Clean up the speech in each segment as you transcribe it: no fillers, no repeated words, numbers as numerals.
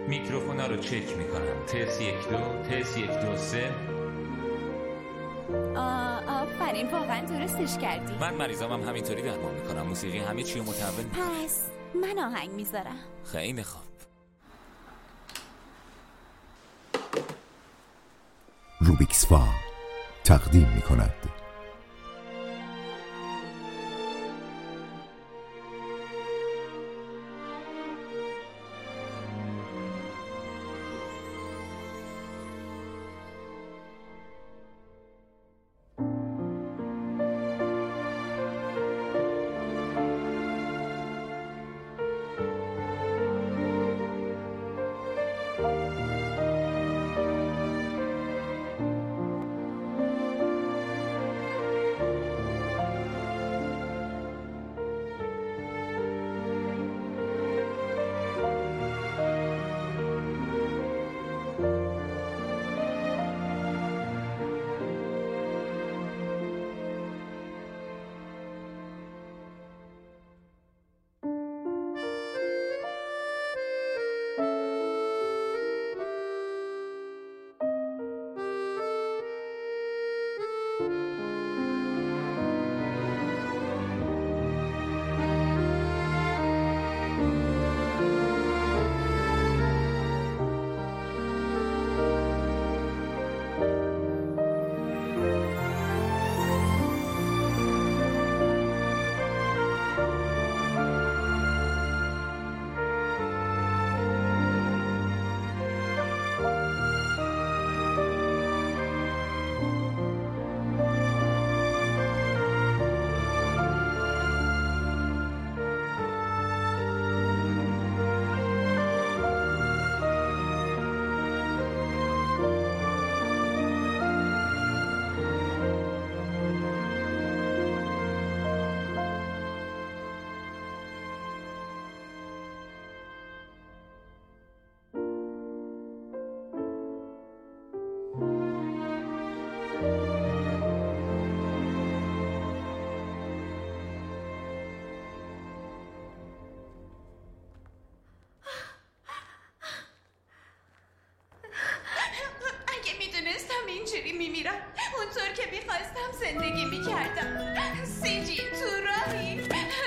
میکروفونا رو چک میکنم. تست 1 2 تست 1 2 3. آفرین، واقعا درستش کردی. من مریضامم همینطوری درمان میکنم. موسیقی همه چی رو متحول میکنم. پس من آهنگ میذارم. خیلی خوب. روبیکس فا تقدیم میکند اینجوری میمیرم اونطور که میخواستم زندگی میکردم. سیجی تو راهی؟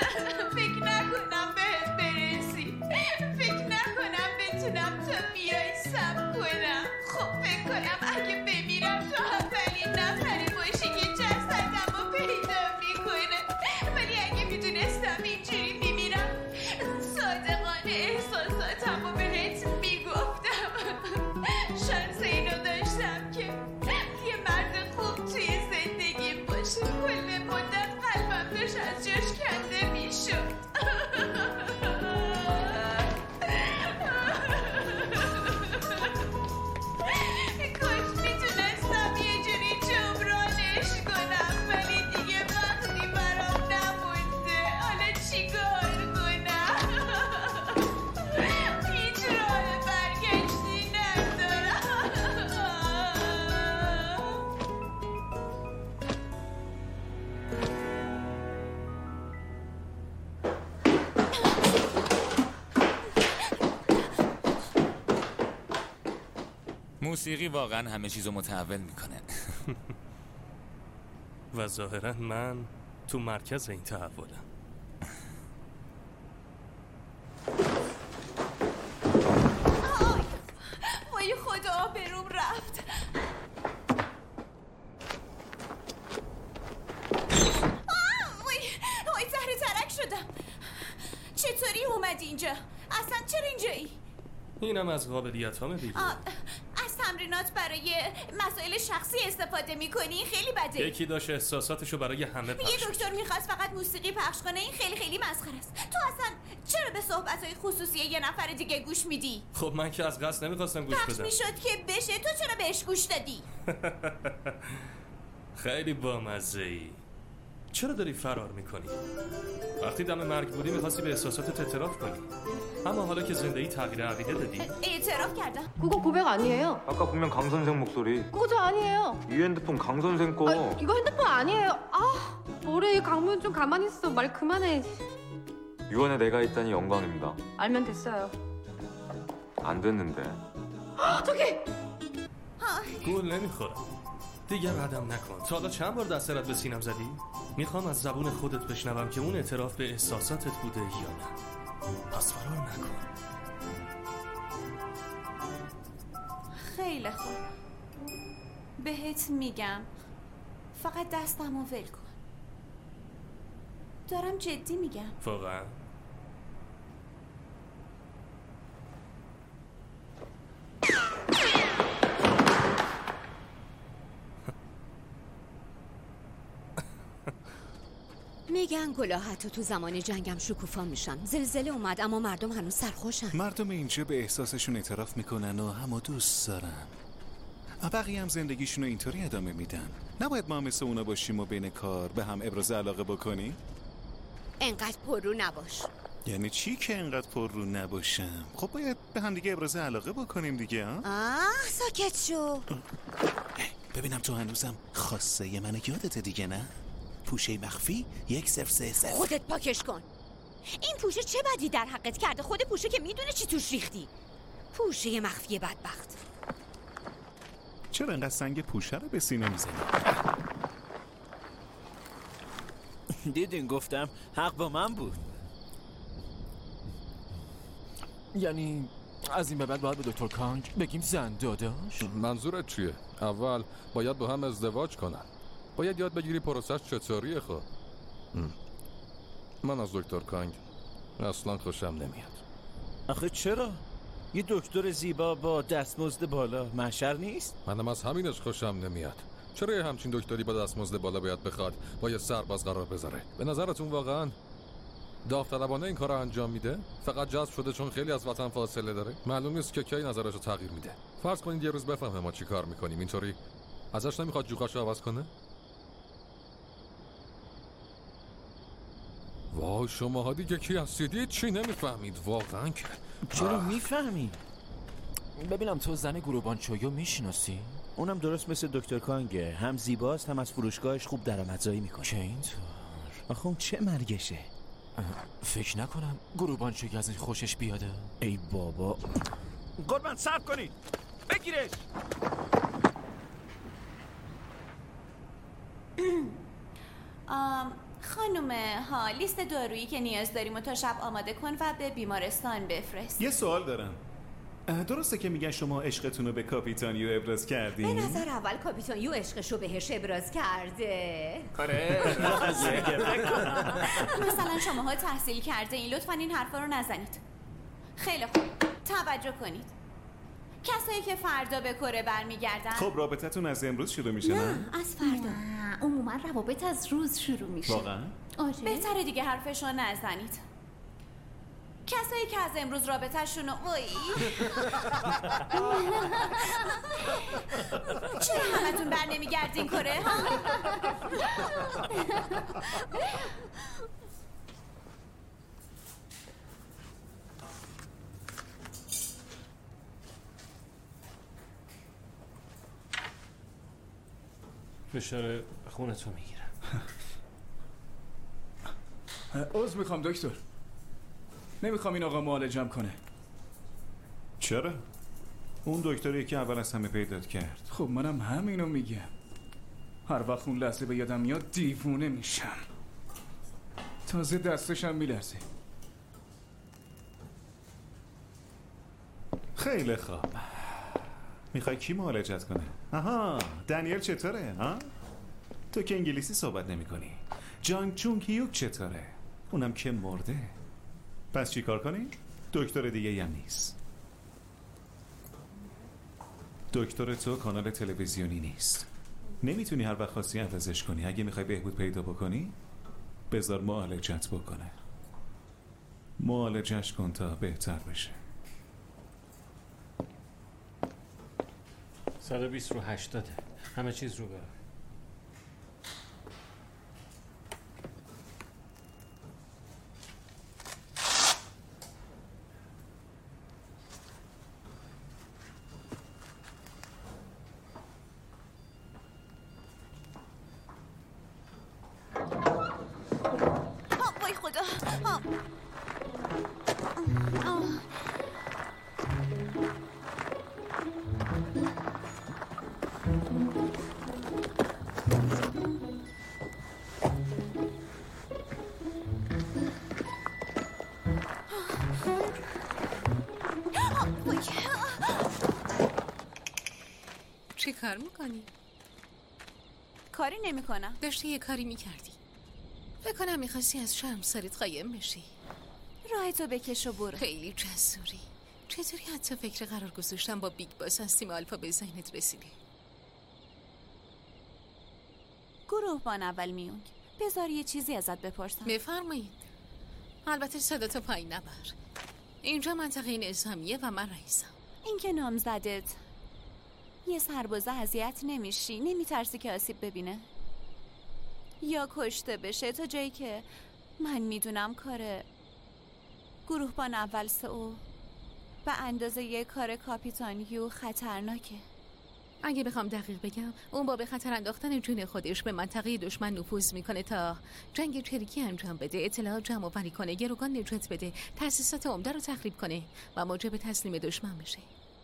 فکر نکنم بهت برسی، فکر نکنم بتونم تو بیای سب کنم. خب فکر کنم اگه بمیرم تو اولین نفره باشی که جسدم رو پیدا میکنه. ولی اگه میدونستم اینجوری میمیرم صادقانه احساساتم رو بهت میگفتم. شانس اینو داشتم که یه مرد خوب توی زندگی باشه. کل مدت قلبم داشت از جاش کنده میشد. کاش میتونستم یه جوری جبرانش کنم، ولی دیگه وقتی برام نمونده. حالا چیکار کنم؟ هیچ راه برگشتی ندارم. موسیقی واقعا همه چیزو متحول میکنه. و ظاهرا من تو مرکز این تحولم. وای خدا آبروم رفت. وای زهر ترک شدم. چطوری اومدی اینجا؟ اصلا چرا اینجایی؟ اینم از قابلیت‌هام دیگه. از تمرینات برای مسائل شخصی استفاده میکنی؟ خیلی بده. یکی داشت احساساتشو برای همه پخش. یه دکتر میخواست فقط موسیقی پخش کنه. این خیلی مسخره است. تو اصلا چرا به صحبت‌های خصوصی یه نفر دیگه گوش میدی؟ خب من که از قصد نمیخواستم گوش پخش بدم. میشد که بشه، تو چرا بهش گوش دادی؟ خیلی بامزه‌ای. چرا داری فرار میکنی؟ وقتی دم مرگ بودی میخواستی به احساساتت اعتراف کنی، اما حالا که زندگی تغییر عقیده دادی. اعتراف کردم. 그거 고백 아니에요. 아까 분명 강 선생 목소리. 그거 저 아니에요. 이 핸드폰 강 선생 거. 이거 핸드폰 아니에요. 뭐래 강문 좀 가만히 있어. 말 그만해. 유언에 내가 있다니 영광입니다. 알면 됐어요. 안 됐는데. گول نمیخورم. دیگه ردم نکن. تا حالا چند بار دستت به سینم زدی؟ میخوام از زبون خودت بشنوم که اون اعتراف به احساساتت بوده یا نه. پس فرار نکن. خیلی خوب، بهت میگم فقط دستمو ول کن. دارم جدی میگم. واقعا؟ میگن کلاهتو تو زمان جنگم شکوفا میشن. زلزله اومد اما مردم هنوز سرخوشن. مردم اینجا به احساسشون اعتراف میکنن و همو دوست دارن. بقیه هم زندگیشون رو اینطوری ادامه میدن. نباید ما مثل اونا باشیم و بین کار به هم ابراز علاقه بکنیم؟ انقدر پررو نباش. یعنی چی که انقدر پررو نباشم؟ خب باید به هم دیگه ابراز علاقه بکنیم دیگه. ساکت شو. ببینم تو هنوزم خاصه منو یادت دیگه نه؟ پوشه مخفی 1033. خودت پاکش کن. این پوشه چه بدی در حقت کرده؟ خود پوشه که میدونه چی توش ریختی. پوشه مخفی بدبخت. چرا انقدر سنگ پوشه رو به سینه میزنی؟ دیدین گفتم حق با من بود. یعنی از این به بعد باید به دکتر کانگ بگیم زن داداش؟ منظورت چیه؟ اول باید با هم ازدواج کنن. باید یاد بگیری پروسش چطوریه. خب من از دکتر کانگ اصلا خوشم نمیاد. آخه چرا؟ یه دکتر زیبا با دستمزد بالا محشر نیست؟ منم از همینش خوشم نمیاد. چرا یه همچین دکتری با دستمزد بالا باید بخواد با یه سرباز قرار بذاره؟ به نظرتون واقعا داوطلبانه این کار رو انجام میده؟ فقط جذب شده چون خیلی از وطن فاصله داره؟ معلوم نیست که کی نظرش رو تغییر میده. فرض کنید یه روز بفهمه ما چی کار میکنیم، اینطوری ازش نمیخواد جوخاشو عوض کنه؟ وای شماها دیگه کی هستید؟ چی نمیفهمید واقعا که؟ چرا میفهمی؟ ببینم تو زن گروبانچویو میشناسی؟ اونم درست مثل دکتر کانگه، هم زیباست هم از فروشگاهش خوب درآمدزایی میکنه. که اینطور؟ آخه اون چه مرگشه؟ فکر نکنم گروبانچویو از این خوشش بیاده. ای بابا قربان صبر کنید بگیرش. خانم ها، لیست دارویی که نیاز داریم تا شب آماده کن و به بیمارستان بفرست. یه سوال دارم. درسته که میگن شما عشقتون رو به کاپیتان یو ابراز کردین؟ به نظر اول کاپیتان یو عشقشو بهش ابراز کرده. آره. مثلا شماها تحصیل کرده این، لطفا این حرفا رو نزنید. خیلی خوب، توجه کنید. کسایی که فردا به کره برمیگردن. خب رابطتون از امروز شروع میشه نه؟ از فردا. عموما روابط از روز شروع میشه. واقعا؟ آره. بهتره دیگه حرفشو نزنید. کسایی که از امروز رابطه‌شونو چرا همتون بر نمیگردین کره ها؟ فشار خونتو میگیرم. عذر میخوام دکتر، نمیخوام این آقا معالجم کنه. چرا؟ اون دکتری که اول از همه پیدات کرد. خب منم همینو میگم. هر وقت اون لحظه به یادم میاد دیوونه میشم. تازه دستشم میلرزه. خیلی خوب. میخوای کی معالجت کنه؟ آها، دنیل چطوره؟ ها؟ تو که انگلیسی صحبت نمی کنی. جانگ چونگ هیوک چطوره؟ اونم که مرده. پس چی کار کنی؟ دکتر دیگه هم نیست. دکتر تو کانال تلویزیونی نیست. نمیتونی هر وقت خواستی عوضش کنی. اگه میخوای بهبود پیدا بکنی بذار معالجت بکنه. معالجش کن تا بهتر بشه. 120 رو 80. همه چیز رو برم. وای خدا. چی کار میکنی؟ کاری نمیکنم. داشتی یه کاری میکردی. فکر کنم میخواستی از شرمساریت قایم بشی. راهتو بکش و برو. خیلی جسوری. چطوری حتی فکر قرار گذاشتن با بیگ باس از تیم آلفا به ذهنت رسیده؟ گروهبان اول میونگ، بذار یه چیزی ازت بپرسم. بفرمایید. البته صداتو پایین نبر. اینجا منطقه نظامیه و من رئیسم. این که نامزدت یه سربازه اذیت نمیشی؟ نمیترسی که آسیب ببینه یا کشته بشه؟ تا جایی که من میدونم کار گروهبان اول سئو به اندازه یه کار کاپیتان یو خطرناکه. اگه بخوام دقیق بگم، اون با به خطر انداختن جون خودش به منطقه دشمن نفوذ میکنه تا جنگ چریکی انجام بده، اطلاعات جمع آوری کنه، گروگان نجات بده، تأسیسات عمده رو تخریب کنه و موجب تسلیم دشمن بشه.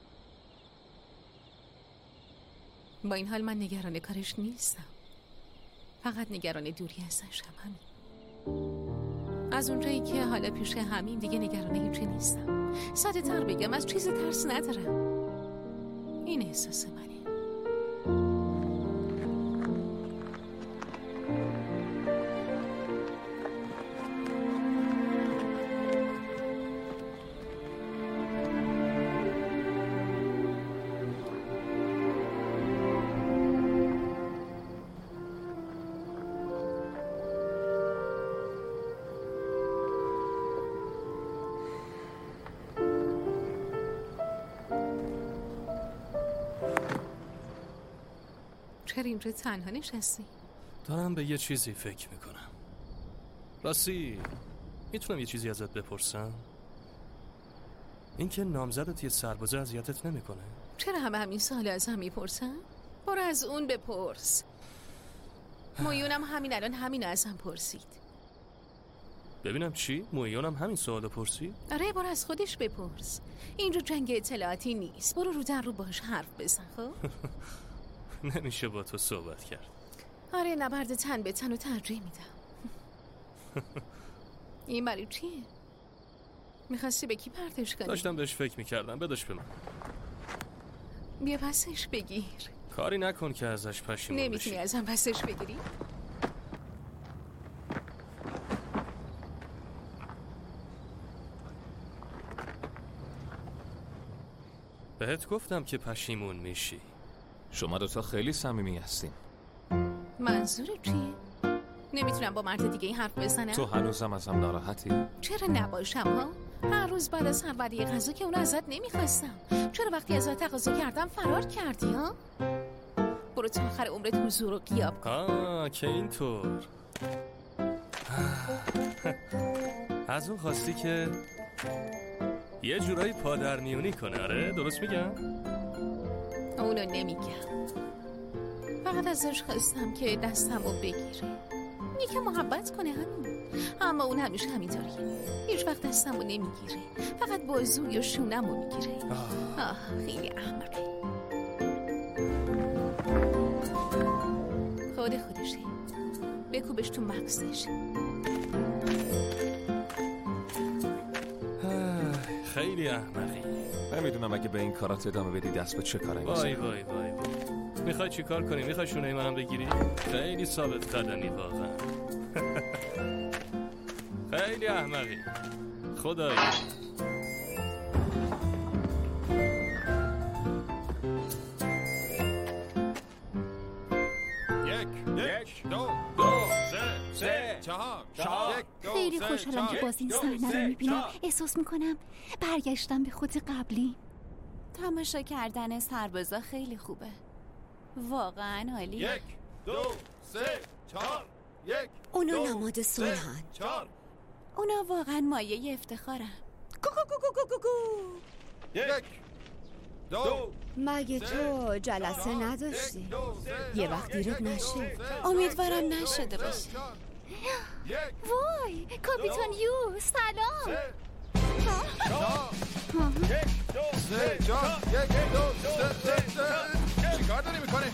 با این حال من نگران کارش نیستم، فقط نگران دوری ازش همین. از اونجایی که حالا پیش همین دیگه نگران هیچی نیستم. ساده تر بگم، از چیز ترس ندارم. این احساس منه. چرا اینجا تنها نشستی؟ دارم به یه چیزی فکر میکنم. راستی میتونم یه چیزی ازت بپرسم؟ این که نامزدت یه سربازه اذیتت نمیکنه؟ چرا همین سوال ازم میپرسن؟ برو از اون بپرس. مویونم همین الان همین ازم پرسید. ببینم چی؟ مویونم همین سوالو پرسید؟ آره، برو از خودش بپرس. اینجا جنگ اطلاعاتی نیست. برو رو در رو باش حرف بزن. خب نمیشه با تو صحبت کرد. آره، نبرد تن به تن رو ترجیح میدم. این برای چیه؟ میخواستی به کی پرتش کنی؟ داشتم بهش فکر میکردم. بدش به من. بیا پسش بگیر. کاری نکن که ازش پشیمون بشی. نمیتونی ازم پسش بگیری؟ بهت گفتم که پشیمون میشی. شما دوتا خیلی صمیمی هستین. منظور چیه؟ نمیتونم با مرد دیگه این حرف بزنم؟ تو هنوزم ازم ناراحتی؟ چرا نباشم ها؟ هر روز بعد از هر وعده غذا که اون ازت نمیخواستم، چرا وقتی ازت تقاضا کردم فرار کردی ها؟ برو تا آخر عمرت حضور و غیاب کن. که اینطور. از اون خواستی که یه جورایی پادرمیونی کنه. آره درست میگم؟ اونو نمیگم، فقط ازش خواستم که دستمو بگیره، یکی محبت کنه همین. اما اون همیشه همینطوریه، هیچ وقت دستمو نمیگیره، فقط بازو یا شونمو میگیره. خیلی احمقه. خودشه، بکوبش تو مغزش. خیلی احمقی. نمیدونم اگه به این کارات ادامه بدی دست به چه کاری وای وای وای. میخوای چی کار کنی؟ میخوای شونه منم بگیری؟ خیلی ثابت قدمی واقعا. خیلی احمقی خدایی. یک دو سه چهار. خیلی خوشحالم که باز این صحنه رو میبینم. احساس میکنم برگشتم به خود قبلی. تماشا کردن سربازا خیلی خوبه، واقعا عالی. 1 2 3 4 1. اونا نماد صلحن. اونا واقعا مایه افتخارم. 1 2. مگه تو جلسه نداشتی؟ یه وقت دیرت نشه. امیدوارم نشده باشه. وای کاپیتان یو سلام. 1 2 3 4 1 2 3 چیکار داری میکنه؟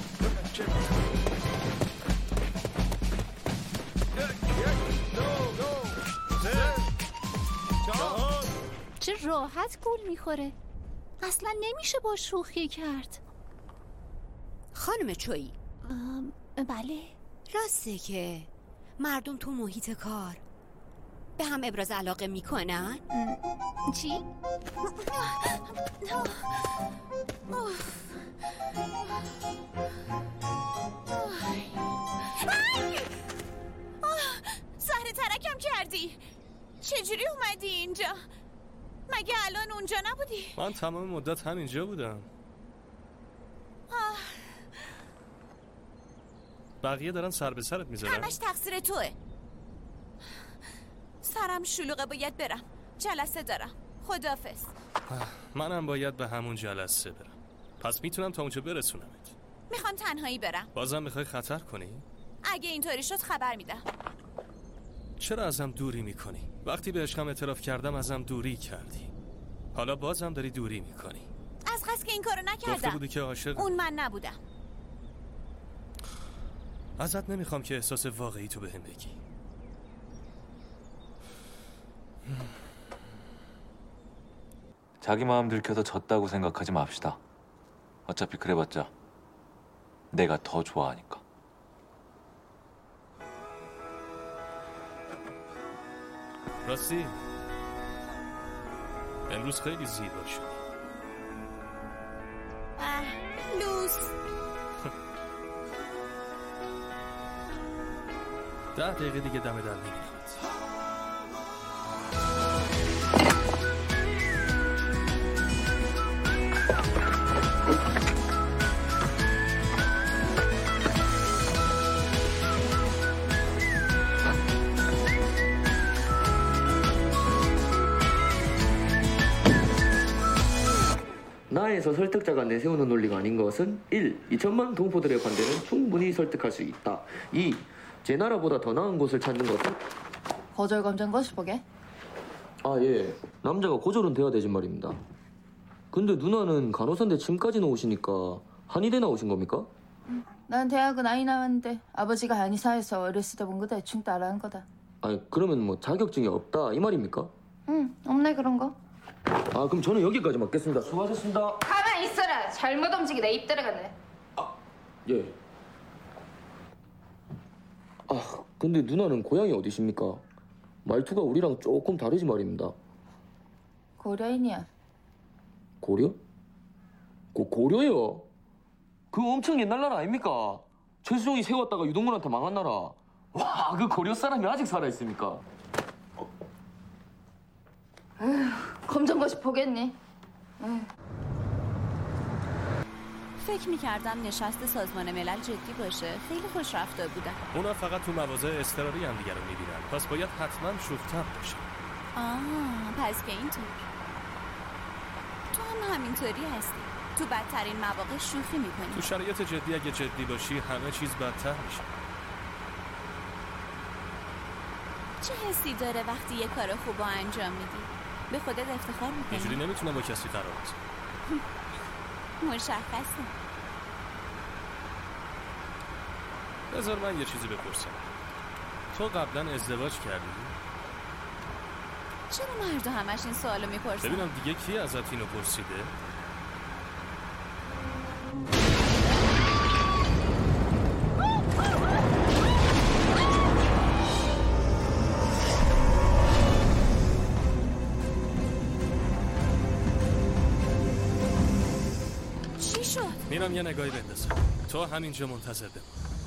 چه راحت گول میخوره. اصلا نمیشه با شوخی کرد. خانم چویی، بله. راسته که مردم تو محیط کار به هم ابراز علاقه میکنن؟ چی؟ زهر ترکم کردی. چجوری اومدی اینجا؟ مگه الان اونجا نبودی؟ من تمام مدت همینجا بودم. بقیه دارن سر به سرت میذارن. همش تقصیر توه. سرم شلوغه، باید برم. جلسه دارم. خداحافظ. منم باید به همون جلسه برم. پس میتونم تا اونجا برسونمت. میخوام تنهایی برم. بازم میخوای خطر کنی؟ اگه اینطوری شد خبر میدم. چرا ازم دوری میکنی؟ وقتی به عشقم اعتراف کردم ازم دوری کردی. حالا بازم داری دوری میکنی. از قصد که این کارو نکردم. گفته بودی که عاشق. اون من نبودم. ازت نمیخوام که احساس واقعی تو بهم بگی. 자기 마음 들켜서 졌다고 생각하지 맙시다. 어차피 그래봤자 내가 더 좋아하니까. راستی امروز خیلی زیبا شدی. لوس. 10 دقیقه دیگه دم در میبینم. 나에서 설득자가 내세우는 논리가 아닌 것은 1. 2천만 동포들의 관대는 충분히 설득할 수 있다. 2. 제 나라보다 더 나은 곳을 찾는 것은 거절 감정 것이 보게? 아, 예. 남자가 고졸은 돼야 되지 말입니다. 근데 누나는 간호사인데 침까지 넣으시니까 한의대 나오신 겁니까? 난 대학은 아이 나왔는데 아버지가 한의사에서 어렸을 때 본 거 대충 따라한 거다. 아니, 그러면 뭐 자격증이 없다 이 말입니까? 응, 없네 그런 거. 아, 그럼 저는 여기까지 맡겠습니다. 수고하셨습니다. 가만히 있어라. 잘못 움직이다 입 들어갔네. 예. 아, 근데 누나는 고향이 어디십니까? 말투가 우리랑 조금 다르지 말입니다. 고려인이야. 고려? 고려요? 그 엄청 옛날 나라 아닙니까? 최수종이 세웠다가 유동근한테 망한 나라. 와, 그 고려 사람이 아직 살아있습니까? 검정고시 보겠니? فکر می‌کردم نشست سازمان ملل جدی باشه. خیلی خوش رفته بودم. اونا فقط تو مواضع اضطراری هم دیگه رو می‌بینن. پس باید حتما شوخ‌طبع باشه. پس که اینطور. تو هم همینطوری هستی. تو بدترین مواقع شوخی می‌کنی. تو شرایط جدی اگه جدی باشی همه چیز بدتر میشه. چه حسی داره وقتی یه کار خوب انجام میدی؟ به خودت افتخار می‌کنی؟ اینجوری نمیتونم با کسی قرار بذارم. مشخصه. بذار من یه چیزی بپرسم. تو قبلا ازدواج کردی؟ چرا مردم همش این سوالو میپرسن؟ ببینم دیگه کی ازت اینو پرسیده؟ چی شد؟ میرم یه نگاهی بندازم. تو همینجا منتظر بمون.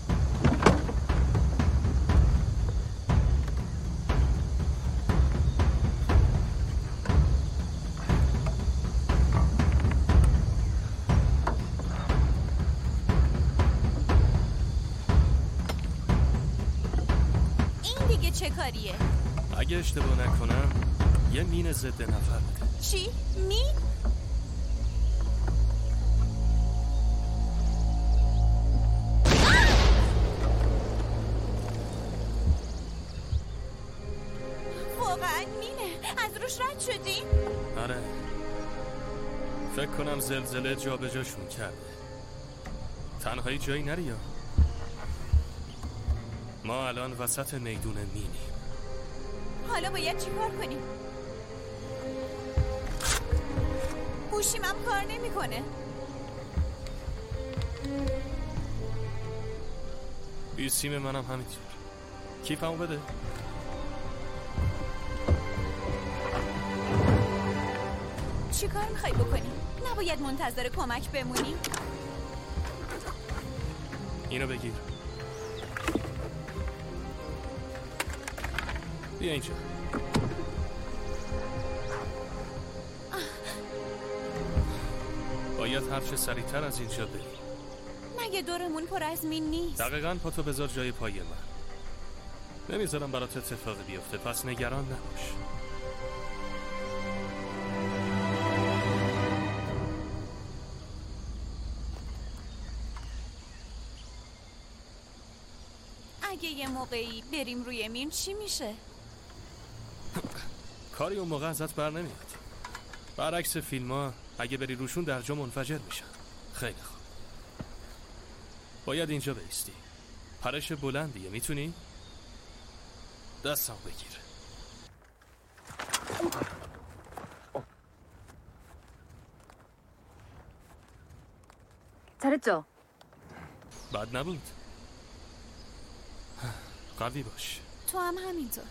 این دیگه چه کاریه؟ اگه اشتباه نکنم یه مین ضد نفر بوده. چی؟ مین؟ واقعا مینه؟ از روش رد شدی؟ آره، فکر کنم زلزله جا به جاشون کرده. تنهایی جایی نری یا؟ ما الان وسط میدون مینیم. حالا باید چی کار کنیم؟ گوشیم هم کار نمیکنه. بیسیم منم همینطور. کیفمو بده. چی کار میخوای بکنی؟ نباید منتظر کمک بمونی؟ اینو بگیر. بیا اینجا. باید هرچه سریعتر از اینجا بریم. مگه دورمون پر از مین نیست؟ دقیقاً پاتو بذار جای پای من. نمیذارم برات اتفاقی بیفته، پس نگران نباش. اگه یه موقعی بریم روی مین چی میشه؟ کاری اون موقع ازت بر نمیاد. برعکس فیلم ها اگه بری روشون در جا منفجر میشن. خیلی خوب. باید اینجا بایستی. پرش بلندیه، میتونی؟ دستم بگیر. 잘했죠? بد نبود. قوی باش. تو هم همینطور.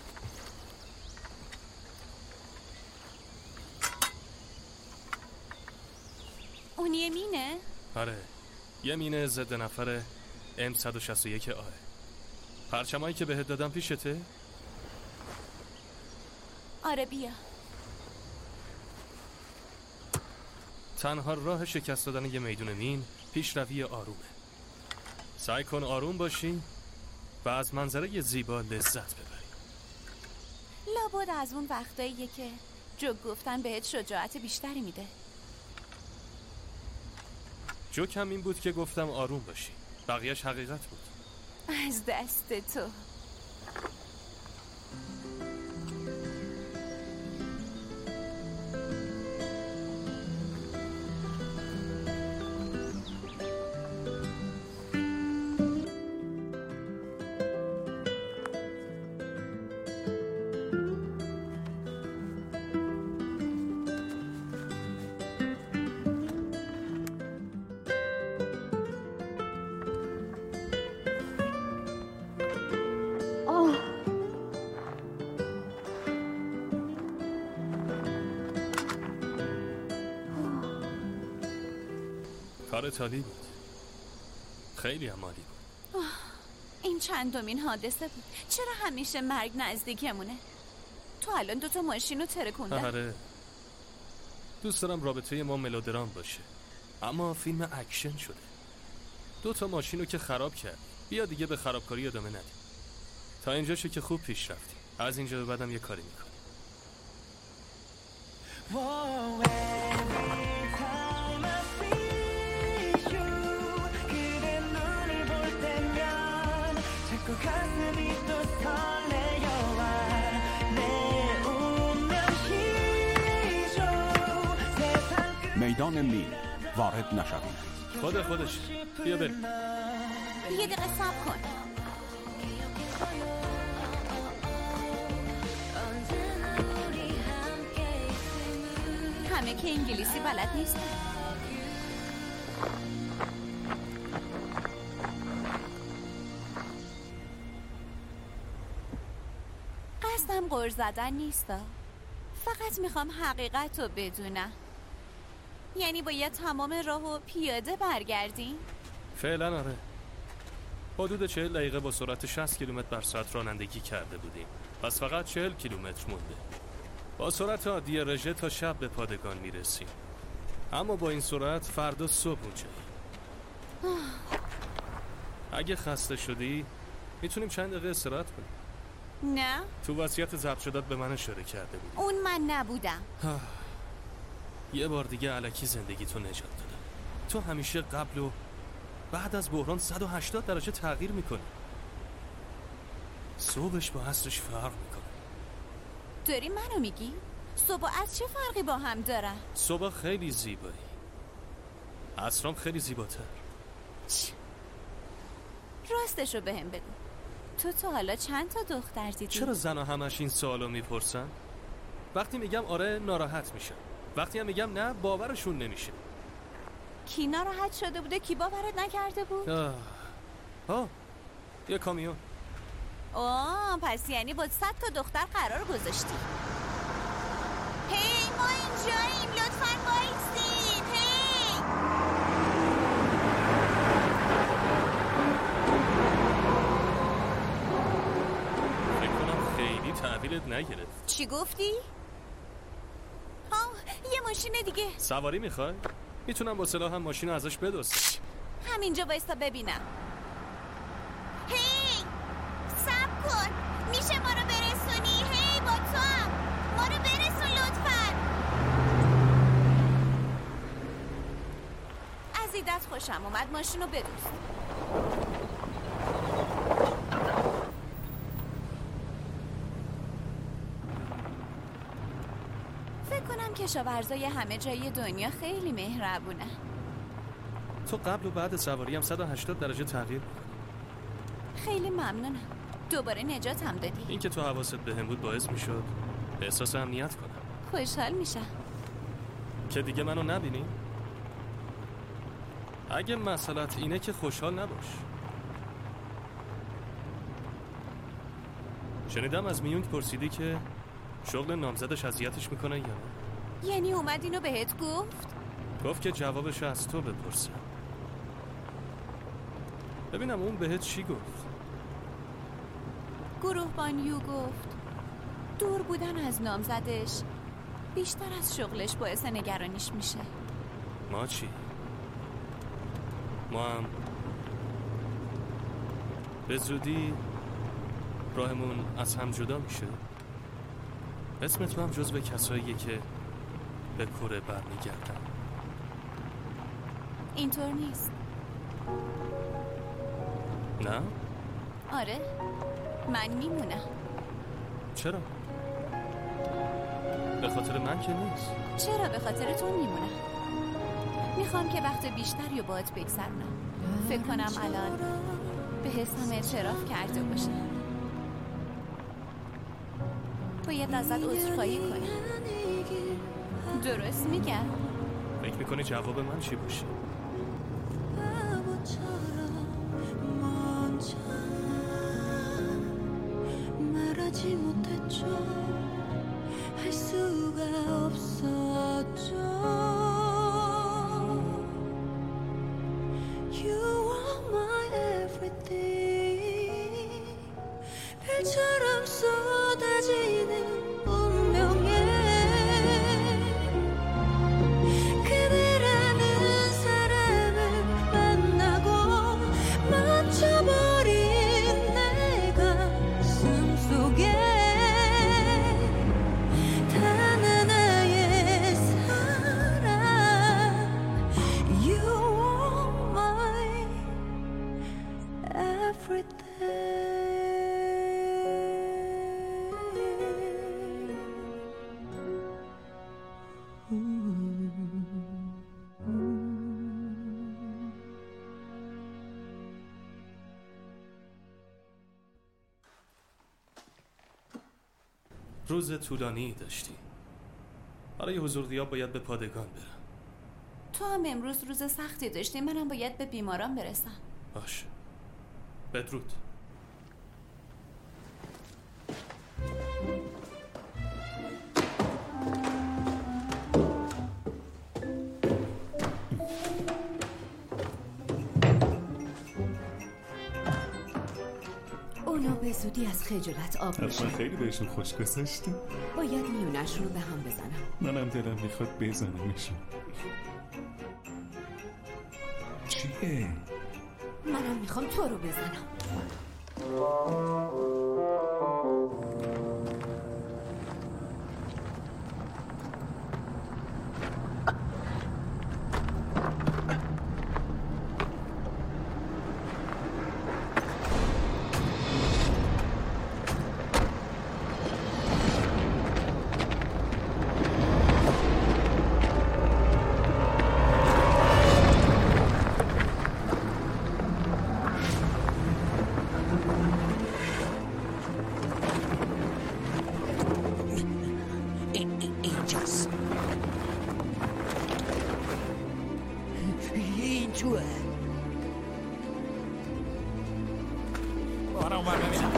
اون یه مینه؟ آره، یه مینه ضد نفر M161 آه. پرچمایی که بهت دادم پیشته؟ آره بیا. تنها راه شکست دادن یه میدون مین پیشروی آرومه. سعی کن آروم باشی و از منظره زیبا لذت ببری. لابد از اون وقتاییه که جوک گفتن بهت شجاعت بیشتری میده. جوکم این بود که گفتم آروم باشی. بقیهش حقیقت بود. از دست تو. کار تالی بود. خیلی عمالی بود. این چندمین حادثه بود. چرا همیشه مرگ نزدیکمونه؟ تو الان 2 ماشین رو ترکوندن. آره، دوست دارم رابطه ما ملودرام باشه، اما فیلم اکشن شده. 2 ماشین رو که خراب کرد. بیا دیگه به خرابکاری ادامه ندیم. تا اینجاشه که خوب پیش رفتی. از اینجا به بعدم یه کاری میکنی. میدان مین وارد نشوید. خودش بیا بریم. یه دقیقه صبر کن. همه که انگلیسی بلد نیستن. قصدم غر زدن نیستا. فقط میخوام حقیقت رو بدونم. یعنی باید تمام راهو پیاده برگردیم؟ فعلا آره. حدود 40 دقیقه با سرعت 60 کیلومتر بر ساعت رانندگی کرده بودیم. پس فقط 40 کیلومتر مونده. با سرعت عادی رژه تا شب به پادگان میرسیم. اما با این سرعت فردا صبح اونجاییم. اگه خسته شدی میتونیم چند دقیقه استراحت کنیم. نه. تو وصیت ضبط شدت به من اشاره کرده بودی. اون من نبودم. یه بار دیگه الکی زندگی تو نجات دادم. تو همیشه قبل و بعد از بحران 180 درجه تغییر میکنی. صبحش با عصرش فرق میکنه. داری منو میگی؟ صبح از چه فرقی با هم دارن؟ صبح خیلی زیبایی، عصرام خیلی زیباتر. راستشو بهم بگو. تو حالا چند تا دختر دیدی؟ چرا زنا همش این سوالو میپرسن؟ وقتی میگم آره ناراحت میشن، وقتی هم میگم نه باورشون نمیشه. کی ناراحت شده بوده؟ کی باورت نکرده بود؟ یه کامیون. پس یعنی با 100 تا دختر قرار گذاشتی. هی ما اینجاییم، لطفاً وایسید. هی فکر کنم خیلی تحویلت نگرفت. چی گفتی؟ یه ماشین دیگه. سواری میخوای؟ میتونم با سلاح هم ماشین رو ازش بدزدم. همینجا وایستا ببینم. هی صبر کن، میشه ما رو برسونی؟ هی با تو هم ما رو برسون لطفاً. از ایدت خوشم اومد، ماشین رو بدوز. فکر کنم کشاورزای همه جای دنیا خیلی مهربونه. تو قبل و بعد سواری هم 180 درجه تغییر می‌کنی. خیلی ممنونم. دوباره نجاتم دادی. این که تو حواست بهم بود باعث میشد احساس امنیت کنم. خوشحال میشم. که دیگه منو نبینی؟ اگه مسئلت اینه که خوشحال نباش. شنیدم از میونگ پرسیدی که شغل نامزدش اذیتش میکنه یا نه؟ یعنی اومد اینو بهت گفت؟ گفت که جوابش از تو بپرسه. ببینم اون بهت چی گفت؟ گروهبان یو گفت دور بودن از نامزدش بیشتر از شغلش باعث نگرانیش میشه. ما چی؟ ما هم به زودی راهمون از هم جدا میشه. اسم تو هم جزو کساییه که به کوره برمیگردن. اینطور نیست. نه؟ آره، من میمونم. چرا؟ به خاطر من که نیست. چرا به خاطر تو میمونم. میخوام که وقت بیشتری رو باهات بگذرونم. فکر کنم الان به حسم اعتراف کرده باشه. باید ازت عذرخواهی کنم. درست میگم؟ فکر میکنی جواب من چی باشه؟ 말하지 못했죠 할 수가 없었죠 You are my everything 별처럼 쏟아지는 운명에 그대라는 사람을 만나고 멈춰버린 روز طولانی داشتی. برای حضور غیاب باید به پادگان برم. تو هم امروز روز سختی داشتی. منم باید به بیماران برسم. باشه. بدرود. اونا به زودی از خجالت آب میشن. حتما خیلی بهشون خوش گذشته. باید میونشون رو به هم بزنم. منم دلم میخواد بزنمشون. چیه؟ منم میخوام تو رو بزنم. برو اونور ببینم.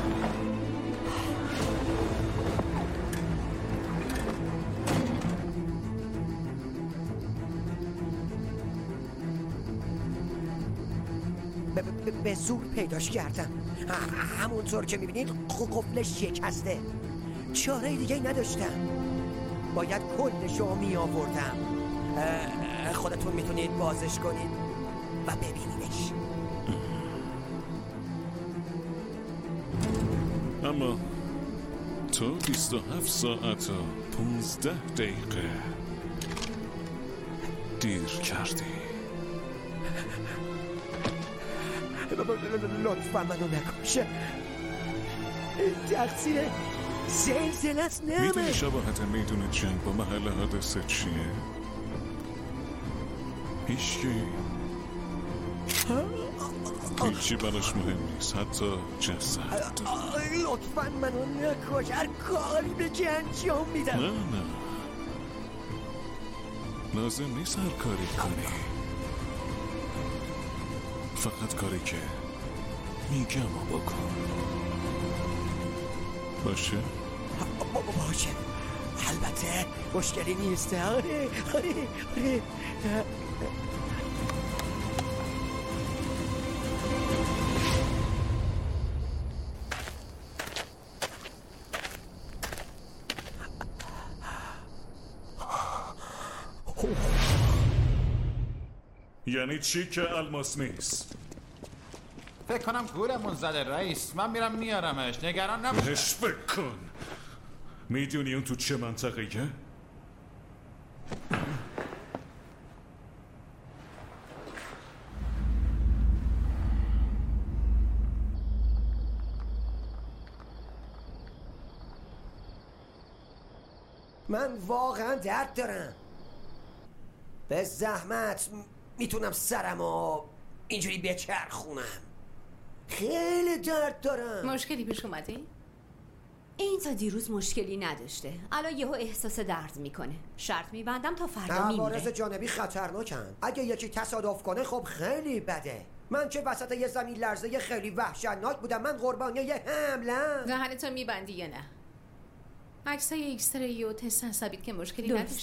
به زور پیداش کردم. همونطور که میبینید قفلش شکسته. چاره دیگه نداشتم. باید کلشو میآوردم. خودتون میتونید بازش کنید و ببینیدش. اما تو 27 ساعت و 15 دقیقه دیر کردی. لطفا منو نکشه. تقصیر زلزله است. میدونی شباهت میدون جنگ با محل حادثه چیه؟ هیچکی هیچی براش مهم نیست، حتی جسد. لطفا منو نکش. هر کاری بگی انجام میدم. نه لازم نیست هر کاری کنی، فقط کاری که میگم رو بکن. باشه؟ باشه. البته مشکلی نیست. آره. یعنی چی که الماس نیست؟ فکر کنم گورمون زده رئیس. من میرم میارمش، نگران نباش. بهش فکر کن. میدونی اون تو چه منطقه‌ایه؟ من واقعا درد دارم. به زحمت میتونم سرمو اینجوری بچرخونم. خیلی درد دارم. مشکلی پیش اومده؟ این تا دیروز مشکلی نداشته. الان یهو احساس درد میکنه. شرط میبندم تا فردا عوارض میمیره. جانبی خطرناکن. اگه یکی تصادف کنه خب خیلی بده. من که وسط یه زمین لرزه خیلی وحشتناک بودم. من قربانی یه حملم. دهنتو میبندی یا نه؟ عکسای ایکس‌ری و تست عصبیت که مشکلی نداشته.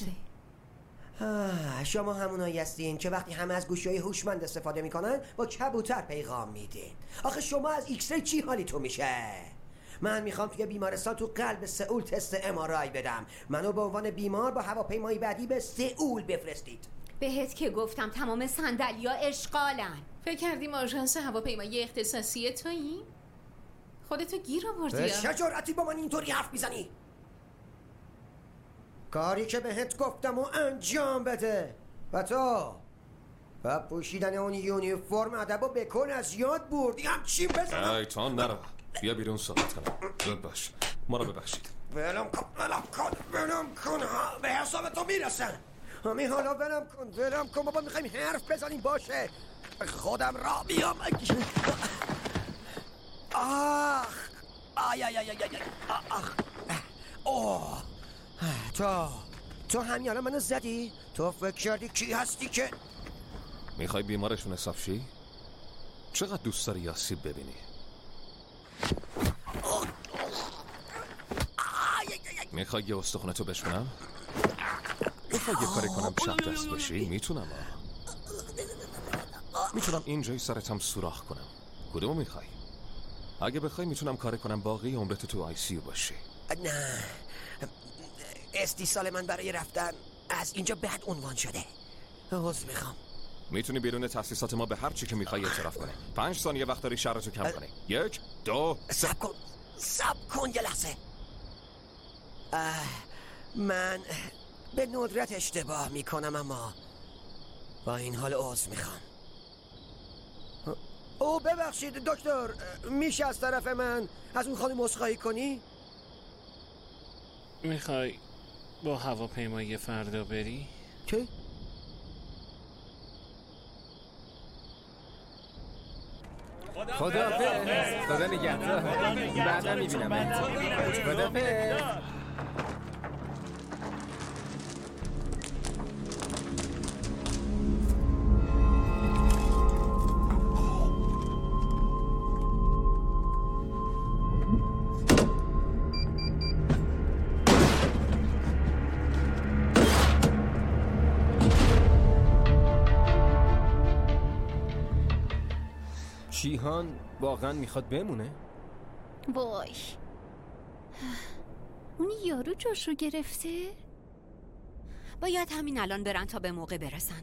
شما همونایی هستین که وقتی همه از گوشی‌های هوشمند استفاده میکنن با کبوتر پیغام میدین. آخه شما از ایکس‌ری چی حالیتون میشه؟ من میخوام توی بیمارستان تو قلب سئول تست MRI بدم. منو به عنوان بیمار با هواپیمای بعدی به سئول بفرستید. بهت که گفتم تمام صندلی‌ها اشغالن. فکر کردیم آژانس هواپیمایی اختصاصی تویی؟ خودتو گیر آوردی یا؟ چه جرأتی با من اینطوری حرف میزنی؟ کاری که بهت گفتم و انجام بده. و تو و پوشیدن اون یونیفرم ادبو بکن از یاد بردی. همچین بزنم. ای تا نرو، بیا بیرون صحبت کنم. زود باش، ما رو ببخشید. ولم کن به حساب تو میرسن. همین حالا ولم کن بابا. میخوایم حرف بزنیم. باشه خودم را بیام. آخ اوه. تو همین الان منو زدی؟ تو فکر کردی کی هستی که میخوای بیمارشون حساب شی؟ چقدر دوست داری آسیب ببینی؟ میخوای یه استخونتو بشکنم؟ میخوای یه کاری کنم چپ دست بشی؟ میتونم میتونم اینجای سرتم سوراخ کنم. کدومو میخوای؟ اگه بخوای میتونم کاری کنم باقی عمرت تو ICU باشی. نه، استیصال من برای رفتن از اینجا بعد عنوان شده. عذر میخوام. میتونی بیرون تاسیسات ما به هر چی که میخوای اعتراف کنی. 5 ثانیه وقت داری شرطو کم کنی. 1 2 صبر کن یه لحظه. من به ندرت اشتباه میکنم، اما با این حال عذر میخوام. او ببخشید دکتر، میشه از طرف من از اون خانم عذرخواهی کنی؟ میخوای با هواپیمایی فردا بری؟ چه؟ خداحافظ. خدا نگهدار. بعدا میبینم. خداحافظ. چیهان واقعا میخواد بمونه؟ وای، اون یارو جوش رو گرفته؟ باید همین الان برن تا به موقع برسن.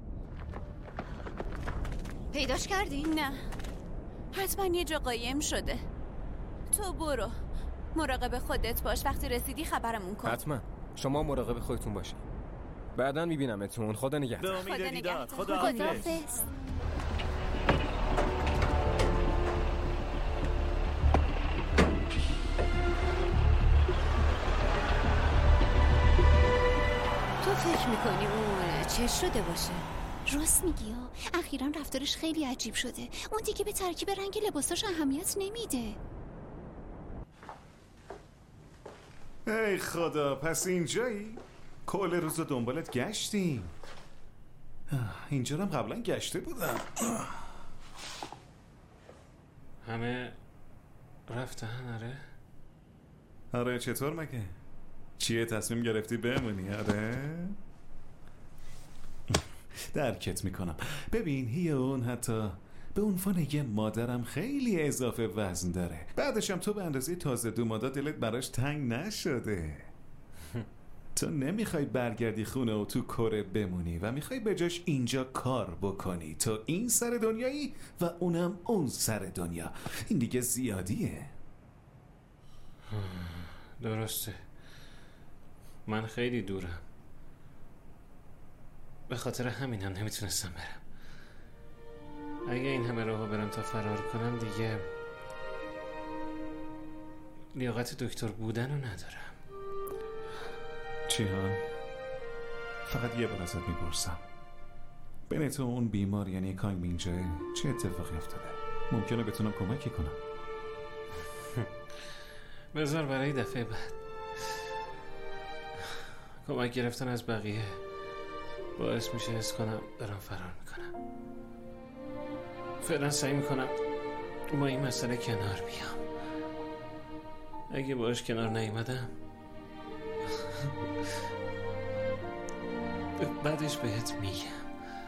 پیداش کردی؟ نه، حتما یه جا قایم شده. تو برو، مراقب خودت باش، وقتی رسیدی خبرمون کن. حتما. شما مراقب خودتون باشین. بعداً میبینمتون. خدا نگهدار. به امید دیدار. خدا حافظ. تو فکر میکنی اون چه شده باشه؟ راست میگی ها، اخیراً رفتارش خیلی عجیب شده. اون دیگه به ترکیب رنگ لباساش اهمیت نمیده. ای خدا، پس اینجایی؟ کل روز رو دنبالت گشتیم. اینجا هم قبلا گشته بودم. همه رفتن؟ آره چطور مگه؟ چیه تصمیم گرفتی بمونی؟ آره درکت میکنم. ببین هی اون حتی به عنوان یه مادرم خیلی اضافه وزن داره. بعدشم تو به اندازه تازه دومادا دلت براش تنگ نشده. تو نمیخوای برگردی خونه و تو کره بمونی و میخوای به جاش اینجا کار بکنی. تو این سر دنیایی و اونم اون سر دنیا. این دیگه زیادیه. درسته، من خیلی دورم. به خاطر همینم نمیتونستم برم. اگه این همه راهو برم تا فرار کنم دیگه لیاقت دکتر بودن رو ندارم. چیهان، فقط یه بار ازت میپرسم، بین تو اون بیمار یعنی کانگ مینجای چه اتفاقی افتاده؟ ممکنه بتونم کمکی کنم. بذار برای دفعه بعد. کمک گرفتن از بقیه باعث میشه حس کنم دارم فرار میکنم. فعلا سعی میکنم با این مسئله کنار بیام. اگه باش کنار نیومدم بعدش بهت میگم.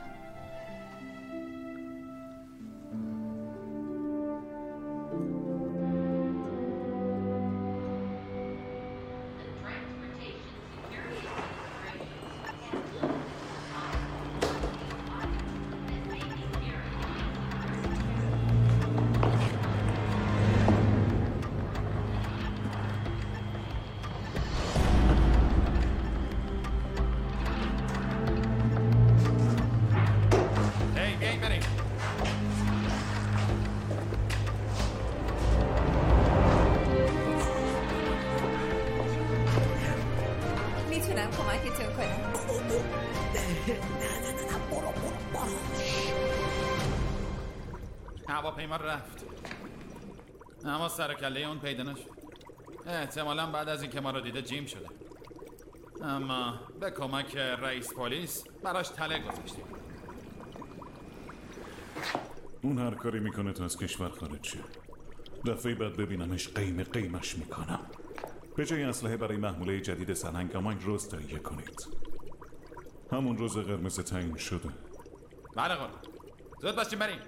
میتونم کمکتون کنم. هواپیما رفت اما سر کله اون پیدا نشد. احتمالا بعد از اینکه ما رو دیده جیم شده، اما به کمک رئیس پلیس براش تله گذاشتیم. اون هر کاری میکنه تا از کشور خارج شه. دفعه بعد ببینمش قیمش میکنم. به جای اسلحه برای محموله جدید سرهنگامانگ روز تهیه کنید. همون روز قرمز تعیین شده. بله قربان، زود باشیم بریم.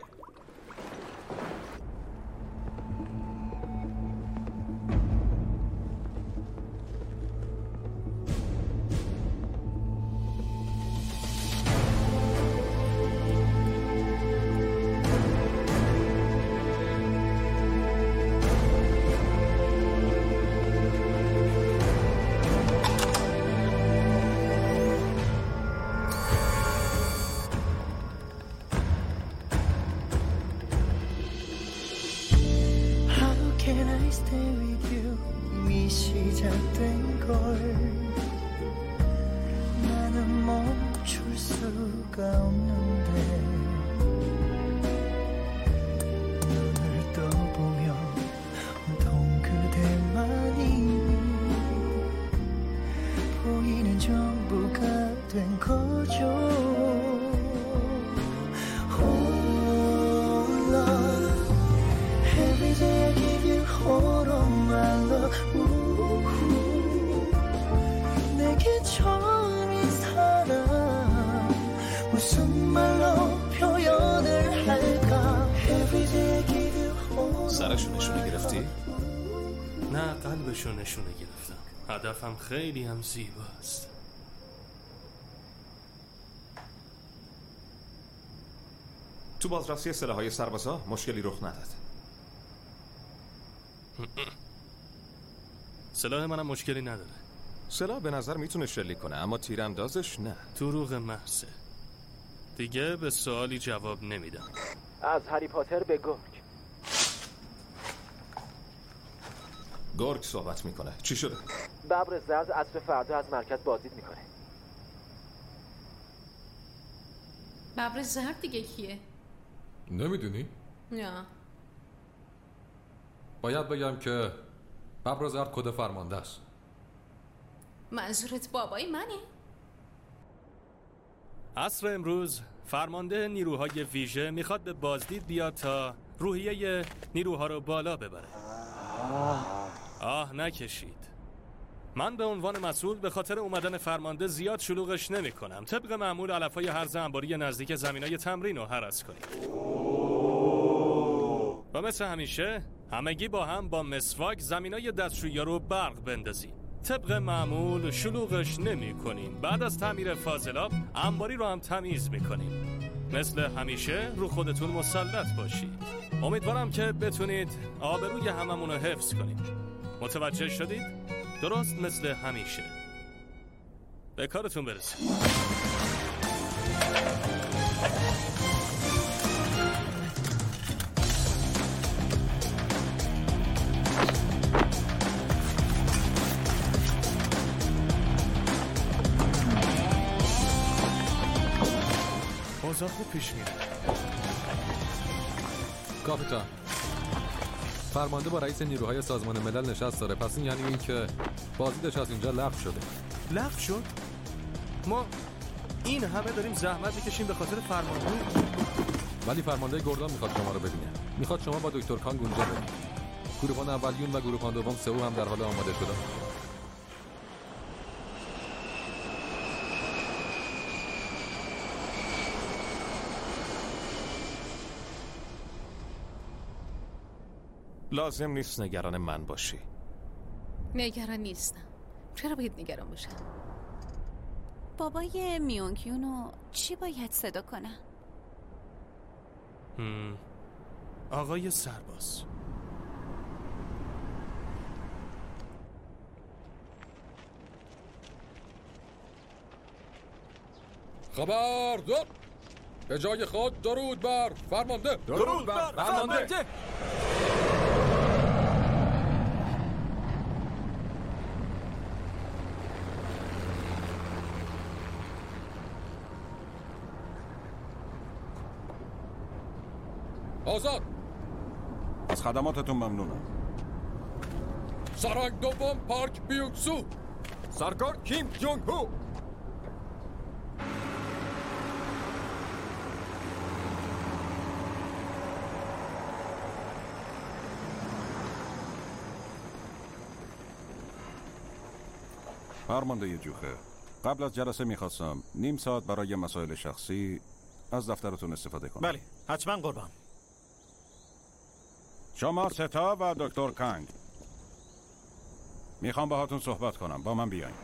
시작된 걸 나는 멈출 수가 없는데 눈을 떠보며 온통 그대만이 보이는 전부가 된 거죠. Oh love, every day I give you all of my love. 내게 처음인 사랑 무슨 말로 표현을 할까? Every day سرشو نشونه گرفتی؟ نه، قلبشو نشونه گرفتم. هدفم خیلی هم زیباست. تو بازرسی سلاح‌های سربازا مشکلی رخ نداد. سلاح منم مشکلی نداره. سلاح به نظر میتونه شلیک کنه اما تیراندازش نه. دروغ محضه. دیگه به سوالی جواب نمیدم. از هری پاتر به گرگ. گرگ صحبت میکنه. چی شده؟ ببر زرد عصر فردا از مرکز بازدید میکنه. ببر زرد دیگه کیه؟ نمیدونی؟ نه. باید بگم که ببر زرد کد فرمانده است. منظورت بابای منه؟ عصر امروز فرمانده نیروهای ویژه میخواد به بازدید بیاد تا روحیه نیروها رو بالا ببره. نکشید. من به عنوان مسئول به خاطر اومدن فرمانده زیاد شلوغش نمی کنم. طبق معمول علفای هرز انباری نزدیک زمینای تمرین رو هرس کنید. و مثل همیشه همگی با هم با مسواک زمینای دستشویی رو برق بندازید. طبق معمول شلوغش نمی کنیم. بعد از تعمیر فاضلاب انباری رو هم تمیز می کنیم. مثل همیشه رو خودتون مسلط باشید. امیدوارم که بتونید آبروی هممون رو حفظ کنید. متوجه شدید؟ درست مثل همیشه. به کارتون برسید. اوضاع خوب پیش میره. کاپیتان، فرمانده با رئیس نیروهای سازمان ملل نشست داره. پس این یعنی این که بازدیدش از اینجا لغو شده. لغو شد؟ ما این همه داریم زحمت میکشیم به خاطر فرمانده. ولی فرمانده گردان میخواد شما رو ببینه. میخواد شما با دکتر کانگ اونجا برید. گروهان اولیون و گروهان دوم سئو هم در حال آماده شدن. لازم نیست نگران من باشی. نگران نیستم. چرا باید نگران باشم؟ بابای میونکیونو چی باید صدا کنم؟ آقای سرباز. خبردار به جای خود درود بر فرمانده. درود بر فرمانده. آزاد. از خدماتتون ممنونم. سرنگ دوم پارک بیوکسو. سرکار کیم جونگ هو. فرمانده جوخه، قبل از جلسه میخواستم نیم ساعت برای مسائل شخصی از دفترتون استفاده کنم. بله، حتما قربان. شما ستا و دکتر کانگ، میخوام باهاتون صحبت کنم. با من بیاین.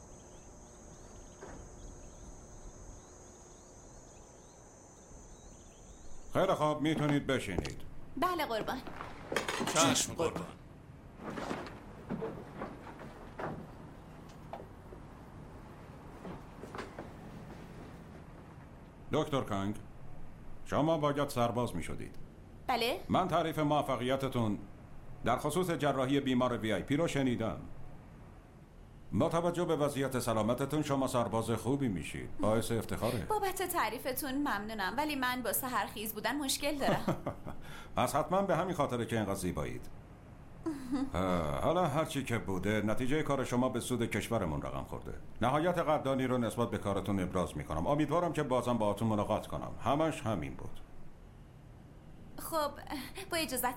خیلی خوب، میتونید بشینید. بله قربان. چشم قربان. دکتر کانگ، شما باید سرباز میشدید. بله؟ من تعریف موفقیتتون در خصوص جراحی بیمار VIP رو شنیدم. با توجه به وضعیت سلامتتون شما سرباز خوبی میشید. باعث افتخاره. بابت تعریفتون ممنونم، ولی من با سحرخیز بودن مشکل دارم. پس حتما به همین خاطره که اینقدر زیبایید. حالا هرچی که بوده، نتیجه کار شما به سود کشورمون رقم خورده. نهایت قدردانی رو نسبت به کارتون ابراز میکنم. امیدوارم که بازم باهاتون ملاقات کنم. همش همین بود. خب با اجازتون.